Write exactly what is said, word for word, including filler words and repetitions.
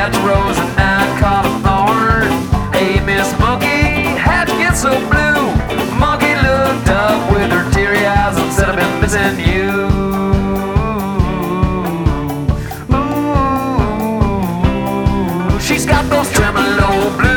at the rose and I caught a thorn. Hey, Miss Monkey, how'd you get so blue? Monkey looked up with her teary eyes and said, I've been missing you. Ooh, she's got those tremolo blues.